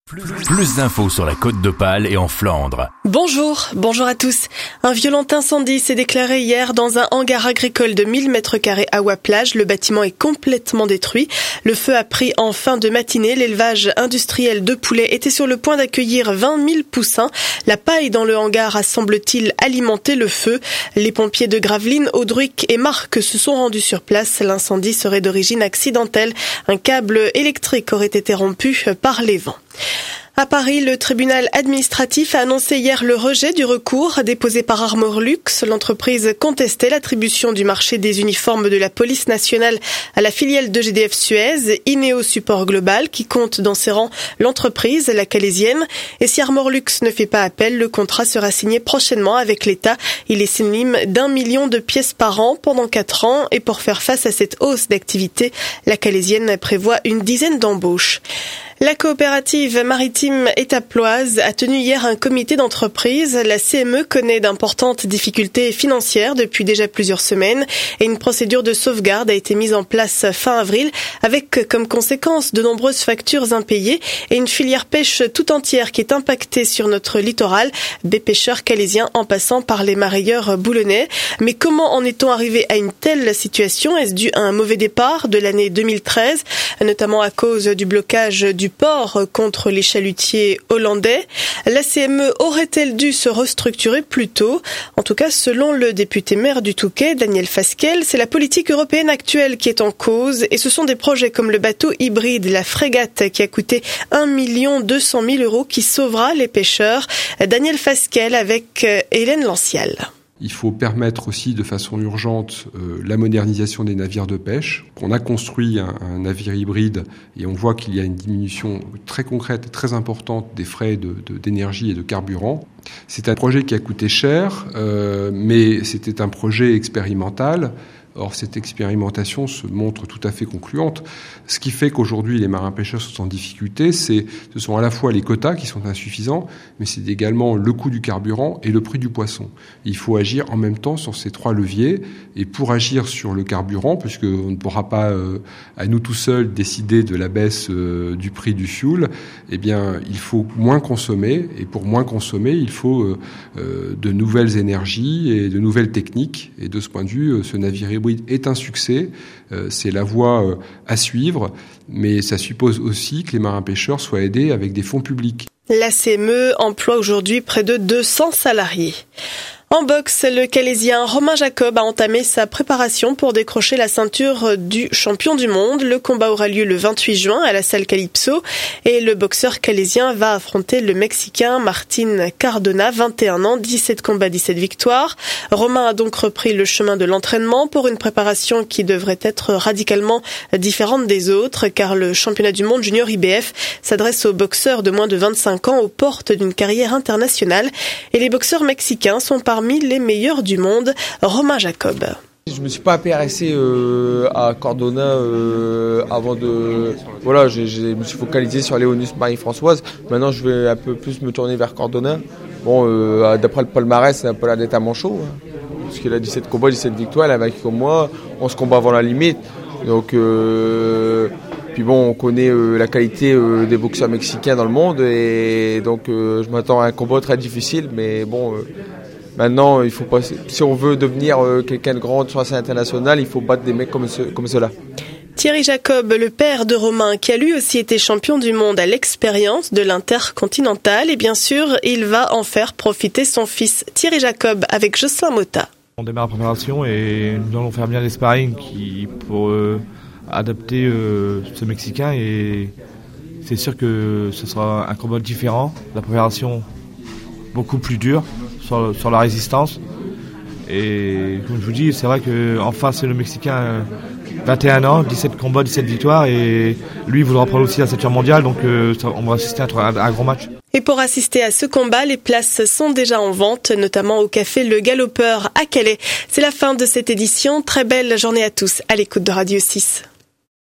Plus d'infos sur la Côte d'Opale et en Flandre. Bonjour à tous. Un violent incendie s'est déclaré hier dans un hangar agricole de 1000 m² à Ouaplage. Le bâtiment est complètement détruit. Le feu a pris en fin de matinée. L'élevage industriel de poulets était sur le point d'accueillir 20 000 poussins. La paille dans le hangar a, semble-t-il, alimenté le feu. Les pompiers de Gravelines, Audruic et Marques se sont rendus sur place. L'incendie serait d'origine accidentelle. Un câble électrique aurait été rompu par les vents. À Paris, le tribunal administratif a annoncé hier le rejet du recours déposé par Armorlux. L'entreprise contestait l'attribution du marché des uniformes de la police nationale à la filiale de GDF Suez, Ineo Support Global, qui compte dans ses rangs l'entreprise, la calaisienne. Et si Armorlux ne fait pas appel, le contrat sera signé prochainement avec l'État. Il est synonyme d'1 million de pièces par an pendant 4 ans. Et pour faire face à cette hausse d'activité, la calaisienne prévoit une dizaine d'embauches. La coopérative maritime étaploise a tenu hier un comité d'entreprise. La CME connaît d'importantes difficultés financières depuis déjà plusieurs semaines et une procédure de sauvegarde a été mise en place fin avril avec comme conséquence de nombreuses factures impayées et une filière pêche tout entière qui est impactée sur notre littoral, des pêcheurs calaisiens en passant par les marailleurs boulonnais. Mais comment en est-on arrivé à une telle situation? Est-ce dû à un mauvais départ de l'année 2013, notamment à cause du blocage du port contre les chalutiers hollandais? La CME aurait-elle dû se restructurer plus tôt? En tout cas, selon le député maire du Touquet, Daniel Fasquelle, c'est la politique européenne actuelle qui est en cause et ce sont des projets comme le bateau hybride, la frégate qui a coûté 1 200 000 € qui sauvera les pêcheurs. Daniel Fasquelle avec Hélène Lancial. Il faut permettre aussi de façon urgente la modernisation des navires de pêche. On a construit un navire hybride et on voit qu'il y a une diminution très concrète et très importante des frais d'énergie et de carburant. C'est un projet qui a coûté cher, mais c'était un projet expérimental. Or, cette expérimentation se montre tout à fait concluante. Ce qui fait qu'aujourd'hui, les marins-pêcheurs sont en difficulté, ce sont à la fois les quotas qui sont insuffisants, mais c'est également le coût du carburant et le prix du poisson. Il faut agir en même temps sur ces 3 leviers. Et pour agir sur le carburant, puisqu'on ne pourra pas, à nous tout seuls, décider de la baisse du prix du fioul, eh bien, il faut moins consommer. Et pour moins consommer, il faut de nouvelles énergies et de nouvelles techniques. Et de ce point de vue, ce navire hybride est un succès, c'est la voie à suivre, mais ça suppose aussi que les marins-pêcheurs soient aidés avec des fonds publics. La CME emploie aujourd'hui près de 200 salariés. En boxe, le Calaisien Romain Jacob a entamé sa préparation pour décrocher la ceinture du champion du monde. Le combat aura lieu le 28 juin à la salle Calypso et le boxeur calaisien va affronter le Mexicain Martin Cardona, 21 ans, 17 combats, 17 victoires. Romain a donc repris le chemin de l'entraînement pour une préparation qui devrait être radicalement différente des autres car le championnat du monde junior IBF s'adresse aux boxeurs de moins de 25 ans aux portes d'une carrière internationale et les boxeurs mexicains sont parmi les meilleurs du monde. Romain Jacob. Je me suis pas intéressé à Cardona avant de... Voilà, je me suis focalisé sur Léonus Marie-Françoise. Maintenant, je vais un peu plus me tourner vers Cardona. Bon, d'après le palmarès, c'est un peu la tête à manchot. Hein, parce qu'il a 17 combats, 17 victoires. Elle a vaincu comme moi. On se combat avant la limite. Donc... Puis bon, on connaît la qualité des boxeurs mexicains dans le monde. Et donc, je m'attends à un combat très difficile. Mais bon... Maintenant, il faut pas, si on veut devenir quelqu'un de grand sur la scène internationale, il faut battre des mecs comme ceux-là. Thierry Jacob, le père de Romain, qui a lui aussi été champion du monde, a l'expérience de l'intercontinental et bien sûr, il va en faire profiter son fils Thierry Jacob avec Jocelyn Motta. On démarre la préparation et nous allons faire bien les sparring pour adapter ce Mexicain et c'est sûr que ce sera un combat différent, la préparation beaucoup plus dure. Sur la résistance et comme je vous dis c'est vrai qu'en face c'est le Mexicain 21 ans, 17 combats, 17 victoires et lui il voudra prendre aussi la ceinture mondiale donc on va assister à un grand match. Et pour assister à ce combat, les places sont déjà en vente, notamment au café Le Galopeur à Calais. C'est la fin de cette édition, très belle journée à tous à l'écoute de Radio 6.